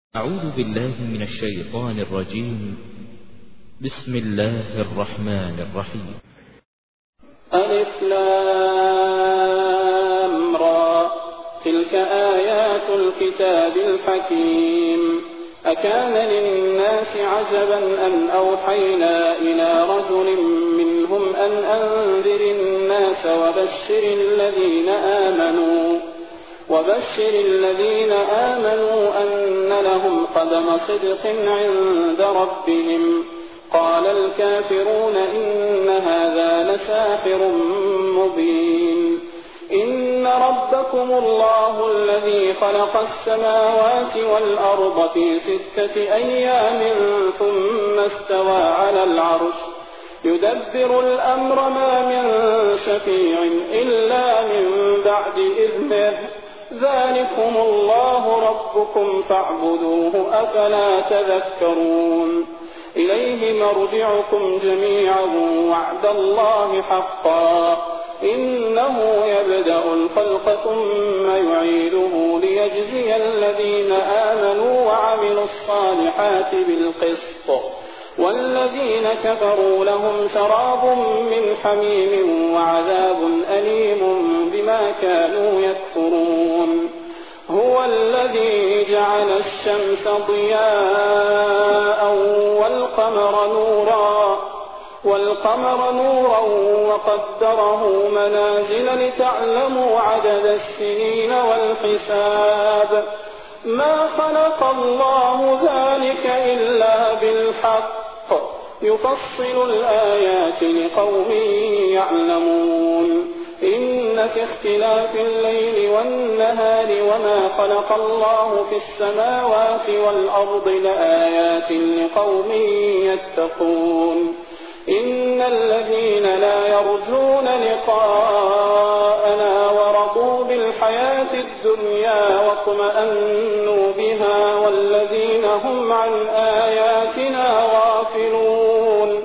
أعوذ بالله من الشيطان الرجيم. بسم الله الرحمن الرحيم. ألف لام را تلك آيات الكتاب الحكيم. أكان للناس عجبا أن أوحينا إلى رجل منهم أن أنذر الناس وبشر الذين آمنوا أن لهم قدم صدق عند ربهم. قال الكافرون إن هذا لساحر مبين. إن ربكم الله الذي خلق السماوات والأرض في 6 أيام ثم استوى على العرش يدبر الأمر ما من شفيع إلا من بعد إذنه. ذلكم الله ربكم فاعبدوه أفلا تذكرون. إليه مرجعكم جميعا وعد الله حقا. إنه يبدأ الخلق ثم يعيده ليجزي الذين آمنوا وعملوا الصالحات بالقسط. والذين كفروا لهم شراب من حميم وعذاب أليم بما كانوا يكفرون. هو الذي جعل الشمس ضياء والقمر نورا وقدره منازل لتعلموا عدد السنين والحساب. ما خلق الله ذلك إلا بالحق يفصل الآيات لقوم يعلمون. إن في اختلاف الليل والنهار وما خلق الله في السماوات والأرض لآيات لقوم يتقون. إن الذين لا يرجون لقاءنا ورضوا بالحياة الدنيا واطمأنوا بها والذين هم عن آياتنا غافلون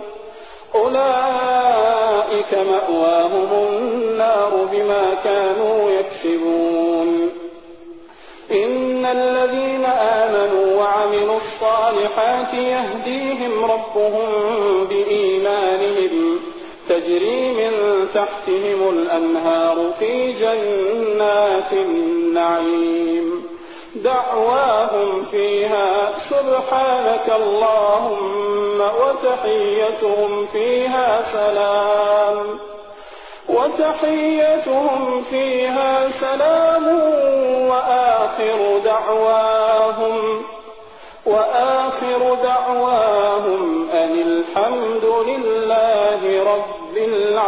أولئك مأواهم النار بما كانوا يكسبون. إن الذين آمنوا وعملوا الصالحات يهديهم ربهم بإيمانهم تجري من تحتهم الأنهار في جنات النعيم. دعواهم فيها سبحانك اللهم وتحيتهم فيها سلام وآخر دعواهم أن الحمد لله رب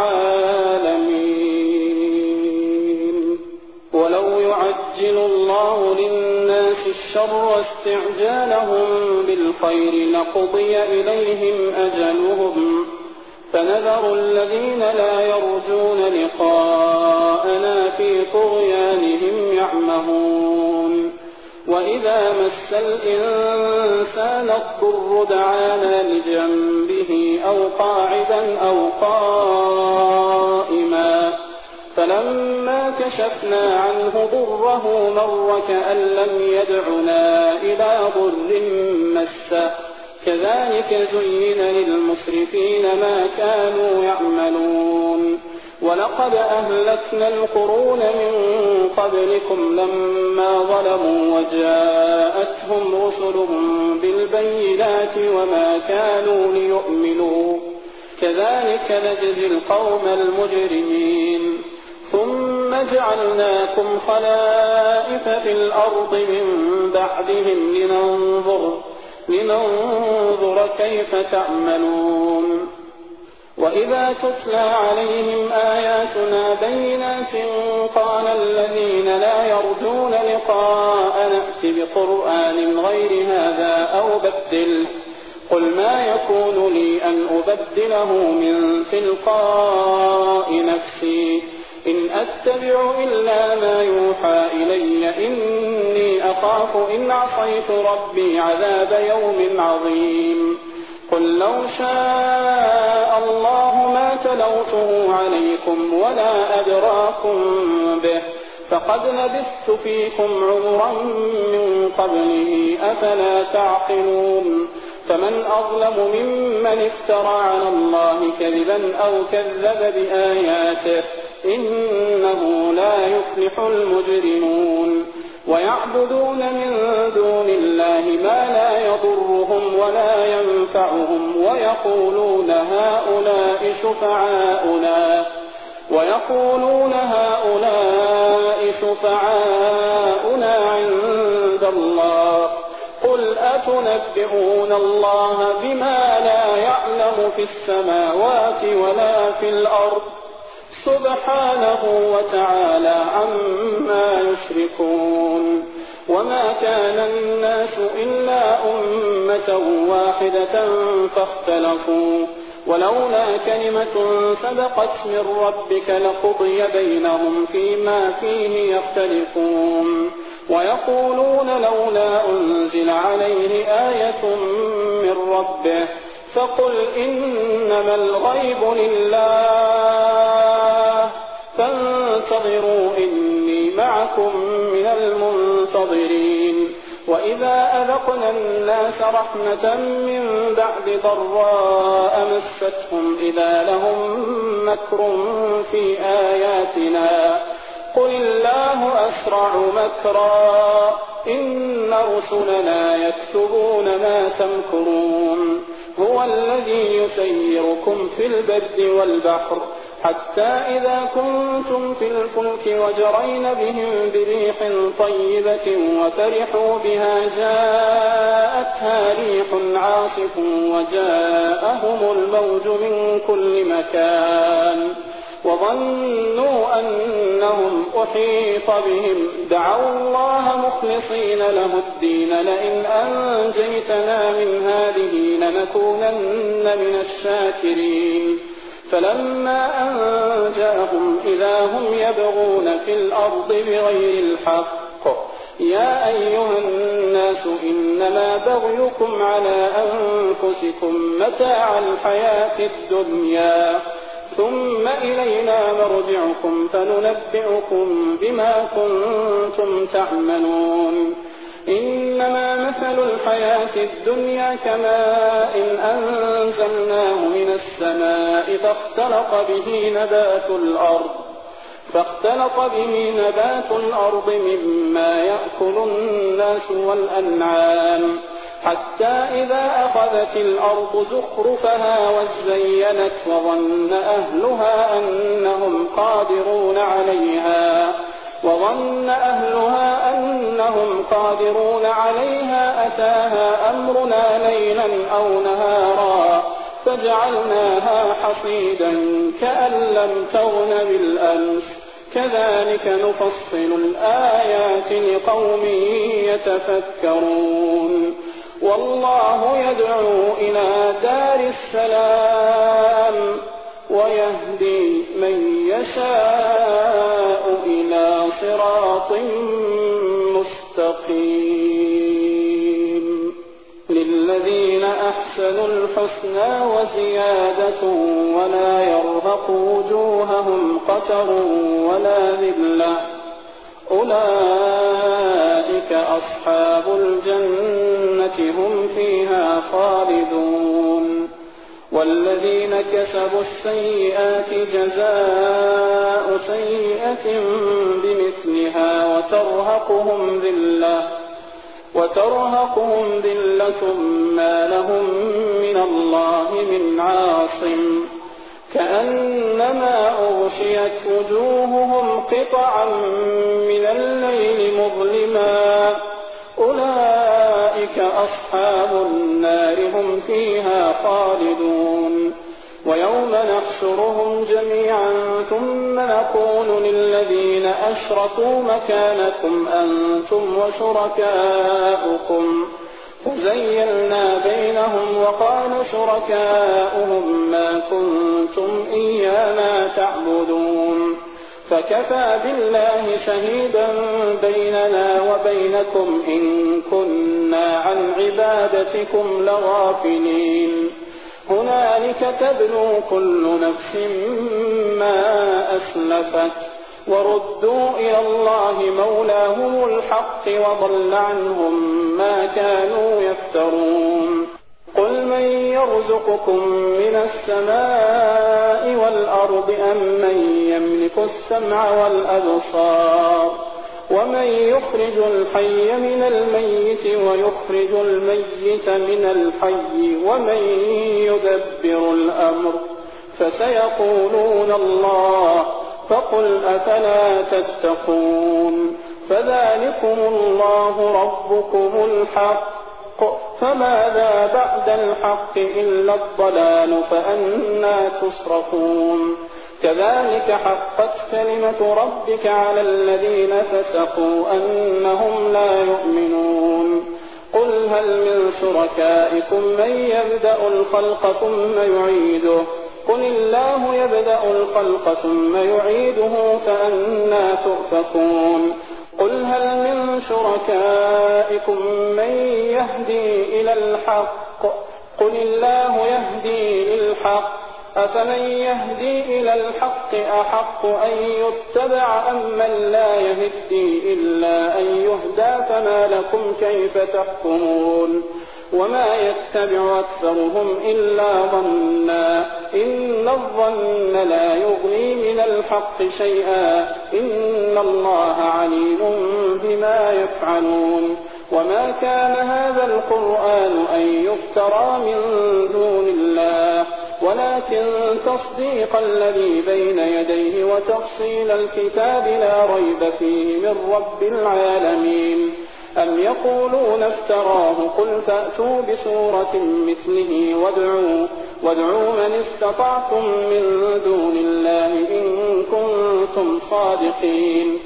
العالمين. ولو يعجل الله للناس الشر استعجالهم بالخير لقضي إليهم أجلهم فنذر الذين لا يرجون لقاءنا في طغيانهم يعمهون. وإذا مس الإنسان الضر دعانا لجنبه أو قاعدا أو قائما فلما كشفنا عنه ضره مر كأن لم يدعنا إلى ضر مسه. كذلك زين للمسرفين ما كانوا يعملون. ولقد أهلكنا القرون من قبلكم لما ظلموا وجاءتهم رسلهم بالبينات وما كانوا ليؤمنوا. كذلك نجزي القوم المجرمين. ثم جعلناكم خلائف في الأرض من بعدهم لننظر كيف تعملون. وإذا تتلى عليهم آياتنا بينات قال الذين لا يرجون لقاء نأت بقرآن غير هذا أو بدله. قل ما يكون لي أن أبدله من تلقاء نفسي إن أتبع إلا ما يوحى إلي إني أخاف إن عصيت ربي عذاب يوم عظيم. قل لو شاء الله ما تلوته عليكم ولا أدراكم به فقد لبثت فيكم عمرا من قبله أفلا تعقلون فمن أظلم ممن افترى على الله كذبا أو كذب بآياته إنه لا يفلح المجرمون ويعبدون من دون الله ما لا يضرهم ولا ينفعهم ويقولون هؤلاء شفعاؤنا عند الله قل أتنبئون الله بما لا يعلم في السماوات ولا في الأرض سبحانه وتعالى عما يشركون وما كان الناس إلا أمة واحدة فاختلفوا ولولا كلمة سبقت من ربك لقضي بينهم فيما فيه يختلفون ويقولون لولا أنزل عليه آية من ربه فقل إنما الغيب لله فانتظروا إني معكم من المنتظرين وإذا أذقنا الناس رحمة من بعد ضراء مستهم إذا لهم مكر في آياتنا قل الله أسرع مكرا إن رسلنا يكتبون ما تمكرون هو الذي يسيركم في البر والبحر حتى إذا كنتم في الفلك وجرين بهم بريح طيبة وفرحوا بها جاءتها ريح عاصف وجاءهم الموج من كل مكان وظنوا أنهم أحيط بهم دعوا الله مخلصين له الدين لئن أنجيتنا من هذه لنكونن من الشاكرين فلما أنجاهم إذا هم يبغون في الأرض بغير الحق يا أيها الناس إنما بغيكم على أنفسكم متاع الحياة الدنيا ثم إلينا مرجعكم فننبئكم بما كنتم تعملون إنما مثل الحياة الدنيا كماء أنزلناه من السماء فاختلط به نبات الأرض مما يأكل الناس والأنعام حتى إذا أخذت الأرض زخرفها وزينت وظن أهلها أنهم قادرون عليها أتاها أمرنا ليلا أو نهارا فجعلناها حصيدا كأن لم تغن بالأمس كذلك نفصل الآيات لقوم يتفكرون والله يدعو إلى دار السلام ويهدي من يشاء إلى صراط مستقيم للذين أحسنوا الحسنى وزيادة ولا يرهق وجوههم قتر ولا ذلة أولئك أصحاب الجنة هم فيها خالدون والذين كسبوا السيئات جزاء سيئة بمثلها وترهقهم ذلة ما لهم من الله من عاصم كأنما أغشيت وجوههم قطعا من الليل مظلما أولئك أصحاب النار هم فيها خالدون ويوم نحشرهم جميعا ثم نقول للذين أشركوا مكانكم أنتم وشركاؤكم فزيلنا بينهم وقال شركاؤهم ما كنتم إيانا تعبدون فكفى بالله شهيدا بيننا وبينكم إن كنا عن عبادتكم لغافلين هنالك تبلو كل نفس ما أسلفت وردوا إلى الله مولاهم الحق وضل عنهم ما كانوا يفترون. قل من يرزقكم من السماء والأرض أم من يملك السمع والأبصار ومن يخرج الحي من الميت ويخرج الميت من الحي ومن يدبر الأمر فسيقولون الله فقل أفلا تتقون. فذلكم الله ربكم الحق فماذا بعد الحق إلا الضلال فأنى تصرفون. كذلك حقت كلمة ربك على الذين فسقوا أنهم لا يؤمنون. قل هل من شركائكم من يبدأ الخلق ثم يعيده قل الله يبدأ الخلق ثم يعيده فأنى تؤفكون. قل هل من شركائكم من يهدي إلى الحق قل الله يهدي للحق أفمن يهدي إلى الحق أحق أن يتبع أم من لا يهدي إلا أن يهدى فما لكم كيف تحكمون. وما يتبع أكثرهم إلا ظنا إن الظن لا يغني من الحق شيئا إن الله عليم بما يفعلون. وما كان هذا القرآن أن يفترى من دون الله ولكن تصديق الذي بين يديه وتفصيل الكتاب لا ريب فيه من رب العالمين. أم يقولون افتراه قل فأتوا بسورة مثله وادعوا من استطعتم من دون الله إن كنتم صادقين.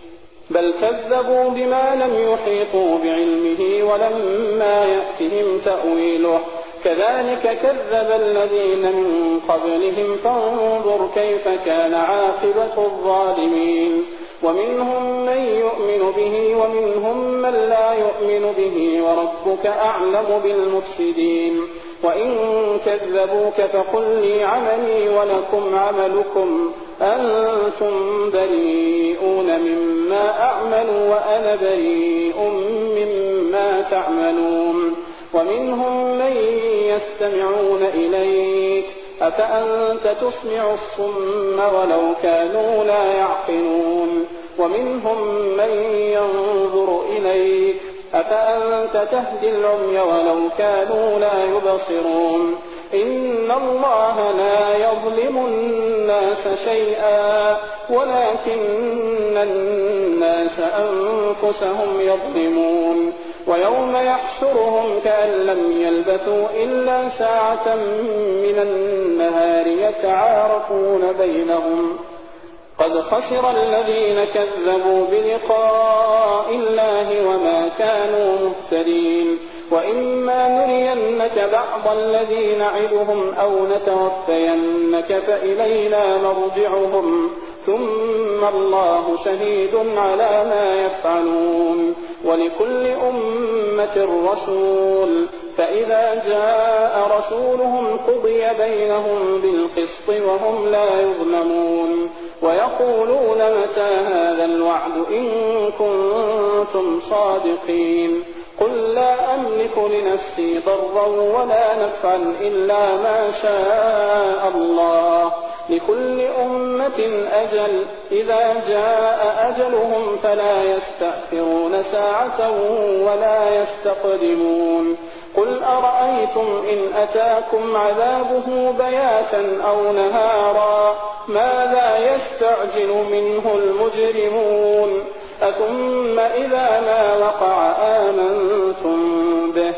بل كذبوا بما لم يحيطوا بعلمه ولما يأتهم تأويله كذلك كذب الذين من قبلهم فانظر كيف كان عاقبة الظالمين. ومنهم من يؤمن به ومنهم من لا يؤمن به وربك أعلم بالمفسدين. وإن كذبوك فقل لي عملي ولكم عملكم أنتم بريئون مما أعمل وأنا بريء مما تعملون. ومنهم من يستمعون إليك أفأنت تسمع الصم ولو كانوا لا يعقلون. ومنهم من ينظر إليك أفأنت تهدي العمي ولو كانوا لا يبصرون. إن الله لا يظلم الناس شيئا ولكن الناس أنفسهم يظلمون. ويوم يحشرهم كأن لم يلبثوا إلا ساعة من النهار يتعارفون بينهم قد خسر الذين كذبوا بلقاء الله وما كانوا مهتدين. وإما نرينك بعض الذي نعدهم أو نتوفينك فإلينا مرجعهم ثم الله شهيد على ما يفعلون. ولكل أمة رسول فإذا جاء رسولهم قضي بينهم بالقسط وهم لا يظلمون. ويقولون متى هذا الوعد إن كنتم صادقين. قل لا أملك لنفسي ضرا ولا نفعا إلا ما شاء الله لكل أمة أجل إذا جاء أجلهم فلا يستأخرون ساعة ولا يستقدمون. قل أرأيتم إن أتاكم عذابه بياتا أو نهارا ماذا يستعجل منه المجرمون. أثم إذا ما وقع آمنتم به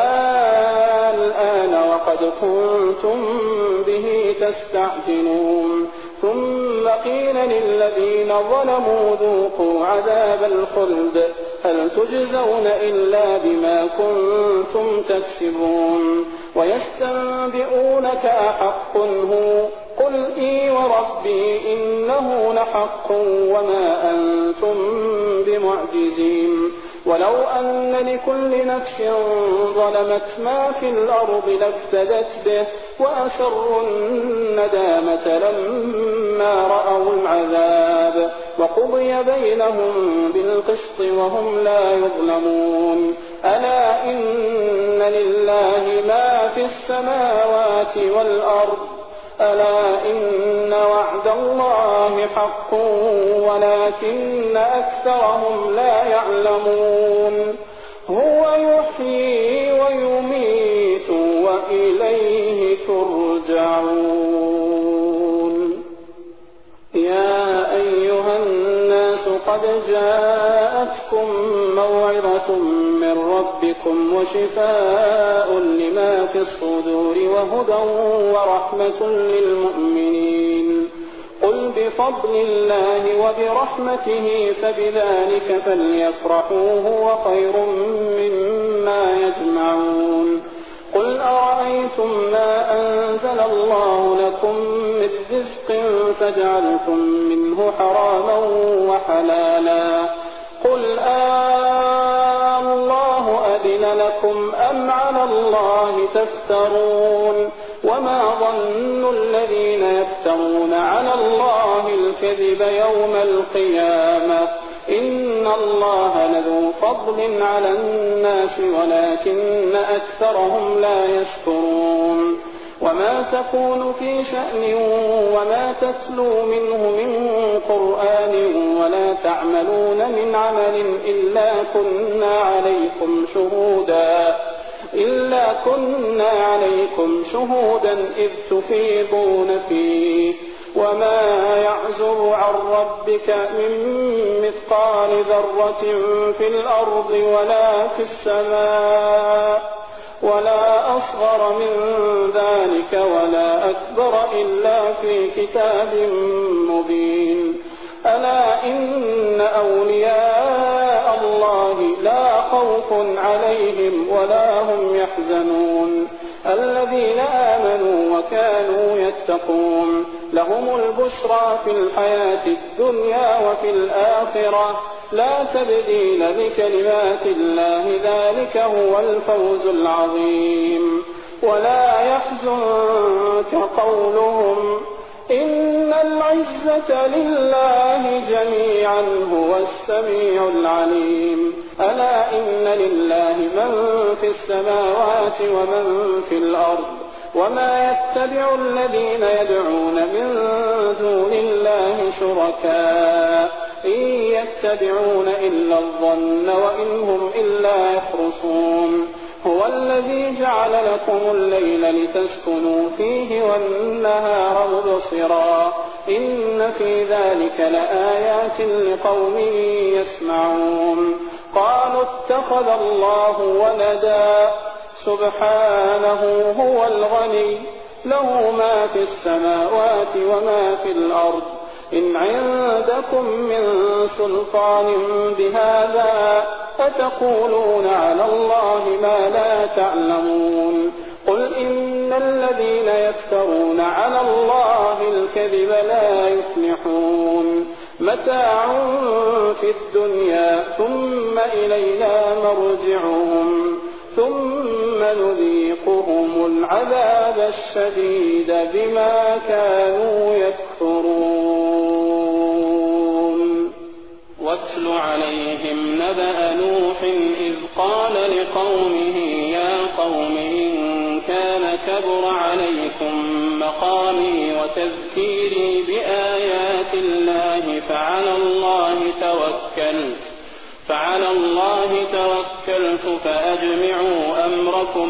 الآن وقد كنتم به تستعجلون. ثم قيل للذين ظلموا ذوقوا عذاب الخلد هل تجزون إلا بما كنتم تكسبون. ويستنبئونك أحق هو قل إي وربي إنه لحق وما أنتم بمعجزين ولو أن لكل نفس ظلمت ما في الأرض لافتدت به وأسروا الندامة لما رأوا العذاب وقضي بينهم بالقسط وهم لا يظلمون ألا إن لله ما في السماوات والأرض ألا إن وعد الله حق ولكن أكثرهم لا يعلمون هو يحيي ويميت وإليه ترجعون يا أيها الناس قد جاءتكم موعظة من ربكم وشفاء لما في الصدور وهدى ورحمة للمؤمنين قل بفضل الله وبرحمته فبذلك فليفرحوا هو خير مما يجمعون قل أرأيتم ما أنزل الله لكم من رزق فجعلتم منه حراما وحلالا قل الله أذن لكم أم على الله تفترون وما ظن الذين يفترون على الله الكذب يوم القيامة إن الله لذو فضل على الناس ولكن أكثرهم لا يشكرون وما تكون في شأن وما تتلو منه من قرآن ولا تعملون من عمل إلا كنا عليكم شهودا إذ تفيضون فيه وما يعزب عن ربك من مثقال ذرة في الأرض ولا في السماء ولا أصغر من ذلك ولا أكبر إلا في كتاب مبين ألا إن أولياء الله لا خوف عليهم ولا هم يحزنون الذين آمنوا وكانوا يتقون لهم البشرى في الحياة الدنيا وفي الآخرة لا تبديل لكلمات الله ذلك هو الفوز العظيم ولا يحزنك قولهم إن العزة لله جميعا هو السميع العليم ألا إن لله من في السماوات ومن في الأرض وما يتبع الذين يدعون من دون الله شركاء إن يتبعون إلا الظن وإن هم إلا يخرصون هو الذي جعل لكم الليل لتسكنوا فيه والنهار مبصرا إن في ذلك لآيات لقوم يسمعون قالوا اتخذ الله ولدا سبحانه هو الغني له ما في السماوات وما في الأرض إن عندكم من سلطان بهذا أتقولون على الله ما لا تعلمون قل إن الذين يفترون على الله الكذب لا يفلحون متاع في الدنيا ثم إلينا مرجعهم ثم نذيقهم العذاب الشديد بما كانوا يكفرون واتل عليهم نبأ نوح إذ قال لقومه يا قوم إن كان كبر عليكم مقامي وتذكيري بآيات الله فعلى الله توكلت فأجمعوا أمركم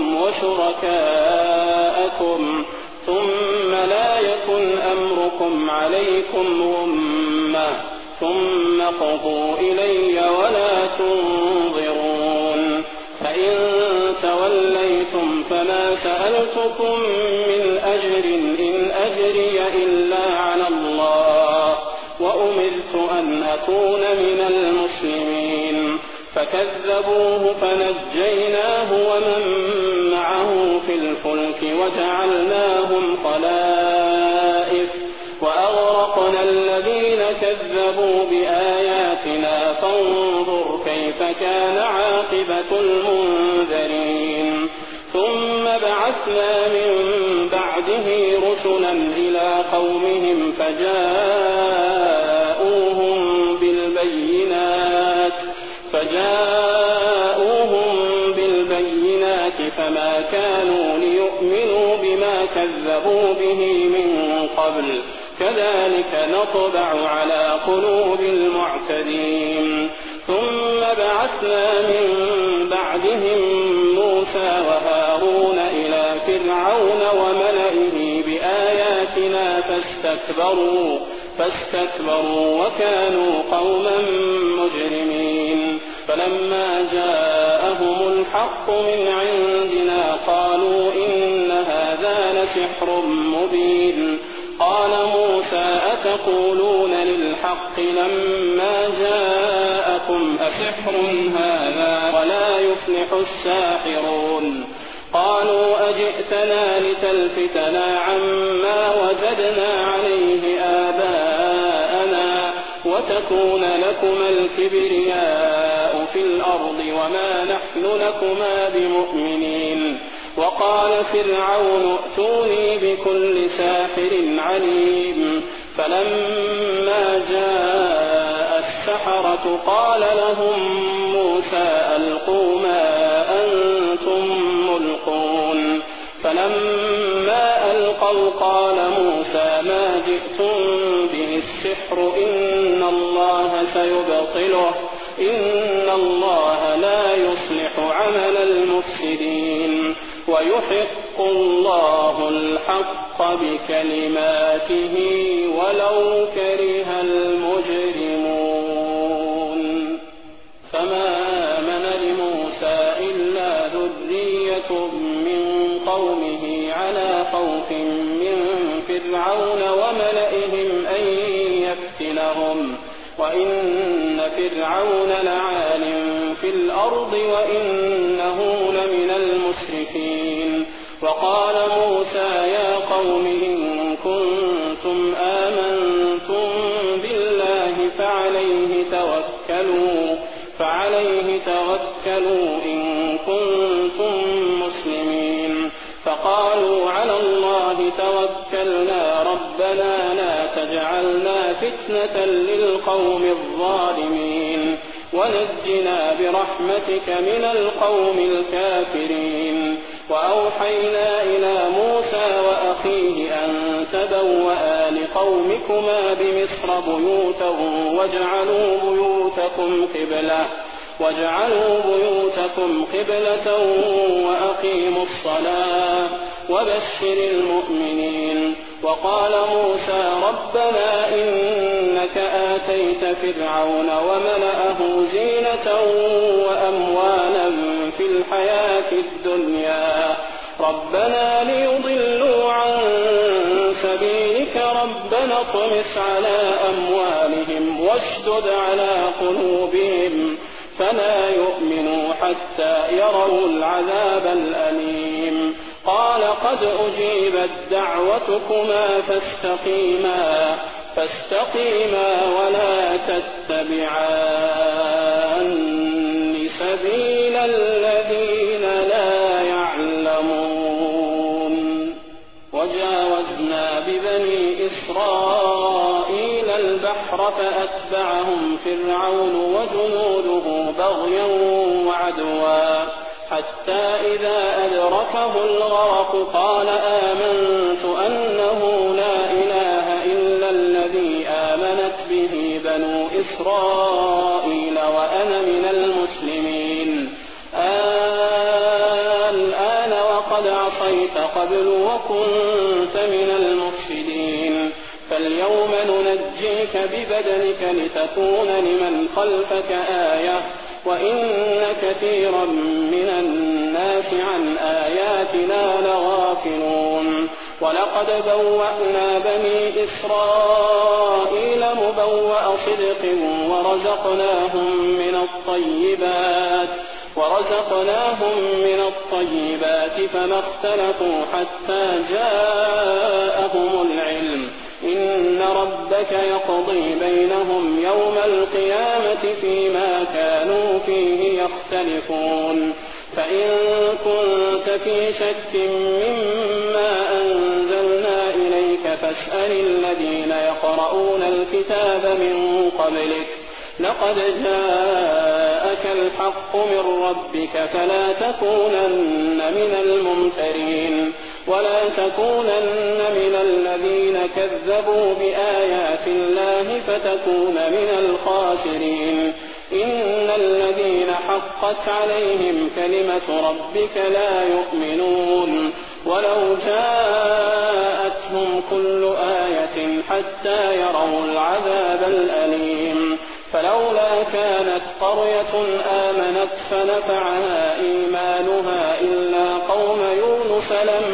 وشركاءكم ثم لا يكن أمركم عليكم غمة ثم قضوا إلي ولا تنظرون فإن توليتم فما سألتكم من أجر إن أجري إلا على الله وأمرت أن أكون من المسلمين فكذبوه فنجيناه ومن معه في الفلك وجعلناهم خلائف كذبوا بآياتنا فانظر كيف كان عاقبة المنذرين ثم بعثنا من بعده رسلا إلى قومهم فجاءوهم بالبينات فما كانوا ليؤمنوا بما كذبوا به من قبل كذلك نطبع على قلوب المعتدين ثم بعثنا من بعدهم موسى وهارون إلى فرعون وملئه بآياتنا فاستكبروا وكانوا قوما مجرمين فلما جاءهم الحق من عندنا قالوا إن هذا لسحر مبين قال موسى أتقولون للحق لما جاءكم أسحر هذا ولا يفلح الساحرون قالوا أجئتنا لتلفتنا عما وجدنا عليه آباءنا وتكون لكما الكبرياء في الأرض وما نحن لكما بمؤمنين وقال فرعون ائتوني بكل ساحر عليم فلما جاء السحرة قال لهم موسى ألقوا ما أنتم ملقون فلما ألقوا قال موسى ما جئتم به السحر إن الله سيبطله إن الله لا يصلح عمل المفسدين ويحق الله الحق بكلماته ولو كره المجرمون فما آمن لموسى إلا ذرية من قومه على خوف من فرعون وملئهم أن يفتنهم وإن فرعون لعال في الأرض وإنه لمن المسرفين وقال موسى يا قوم إن كنتم آمنتم بالله فعليه توكلوا إن كنتم مسلمين فقالوا على الله توكلنا ربنا لا تجعلنا فتنة للقوم الظالمين ونجنا برحمتك من القوم الكافرين وأوحينا إلى موسى وأخيه أن تبوأ لقومكما بمصر بيوتا واجعلوا بيوتكم قبلة وأقيموا الصلاة وبشر المؤمنين وقال موسى ربنا إنك آتيت فرعون وملأه زينة وأموالا في الحياة الدنيا ربنا ليضلوا عن سبيلك ربنا اطمس على أموالهم واشدد على قلوبهم فلا يؤمنوا حتى يروا العذاب الأليم قال قد أجيبت دعوتكما فاستقيما ولا تتبعان سبيل الذين لا يعلمون وجاوزنا ببني إسرائيل البحر فأتبعهم فرعون وجنوده بغيا وعدوا حتى إذا أدركه الغرق قال آمنت أنه لا إله إلا الذي آمنت به بنو إسرائيل وأنا من المسلمين الآن وقد عصيت قبل وكنت من المفسدين فاليوم ننجيك ببدنك لتكون لمن خلفك آية وإن كثيرا من الناس عن آياتنا لغافلون ولقد بوأنا بني إسرائيل مبوأ صدق ورزقناهم من الطيبات فما اختلفوا حتى جاءهم العلم إن ربك يقضي بينهم يوم القيامة فيما كانوا فيه يختلفون فإن كنت في شك مما أنزلنا إليك فاسأل الذين يقرؤون الكتاب من قبلك لقد جاءك الحق من ربك فلا تكونن من الممترين ولا تكونن من الذين كذبوا بآيات الله فتكون من الخاسرين إن الذين حقت عليهم كلمة ربك لا يؤمنون ولو جاءتهم كل آية حتى يروا العذاب الأليم فلولا كانت قرية آمنت فنفعها إيمانها إلا قوم يونس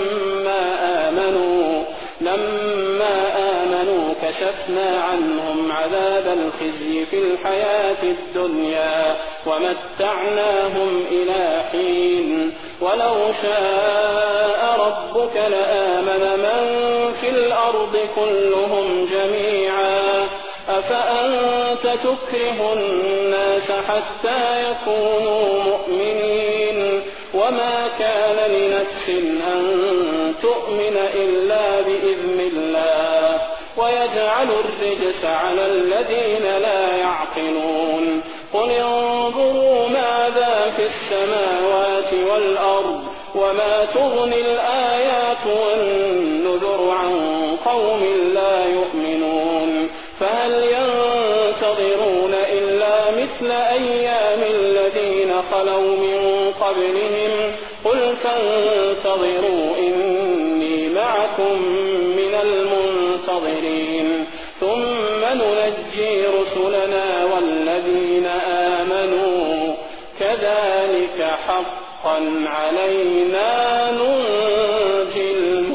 لما آمنوا كشفنا عنهم عذاب الخزي في الحياة الدنيا ومتعناهم إلى حين ولو شاء ربك لآمن من في الأرض كلهم جميعا أفأنت تكره الناس حتى يكونوا مؤمنين وما كان لنفس أن تؤمن إلا بإذن الله ويجعل الرجس على الذين لا يعقلون قل انظروا ماذا في السماوات والأرض وما تغني الآيات والنذر عن قوم لا يؤمنون فهل ينتظرون إلا مثل أيام الذين خلوا من قبلهم قل فانتظروا إني معكم من المنتظرين ثم ننجي رسلنا والذين آمنوا كذلك حقا علينا ننجي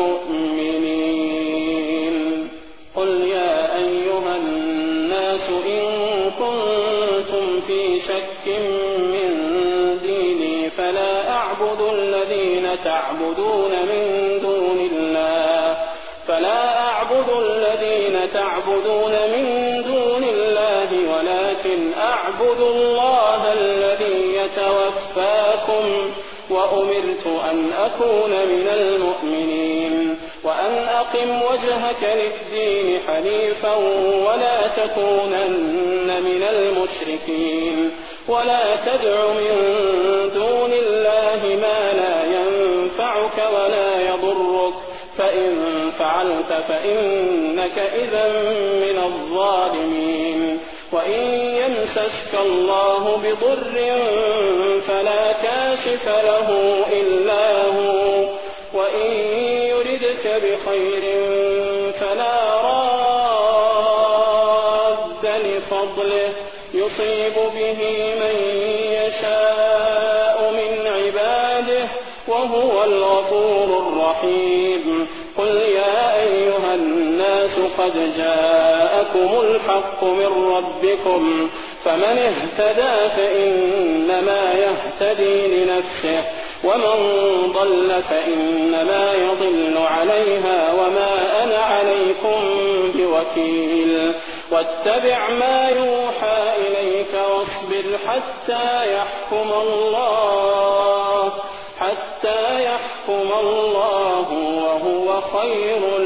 المؤمنين قل يا أيها الناس إن كنتم في شك من ديني فلا أعبد الذين تعبدون من دون الله ولكن أعبد الله الذي يتوفاكم وأمرت أن أكون من المؤمنين وأن أقم وجهك للدين حنيفا ولا تكونن من المشركين ولا تدع من دون الله ما لا ينفعك ولا يضرك فإن فعلت فإنك إذا من الظالمين وإن يمسسك الله بضر فلا كاشف له إلا هو وإن يردك بخير فلا راد لفضله يصيب به من يشاء من عباده وهو الغفور الرحيم قل يا أيها الناس قد جاءكم الحق من ربكم فمن اهتدى فإنما يهتدي لنفسه ومن ضل فإنما يضل عليها وما أنا عليكم بوكيل واتبع ما يوحى إليك واصبر حتى يحكم الله وهو خير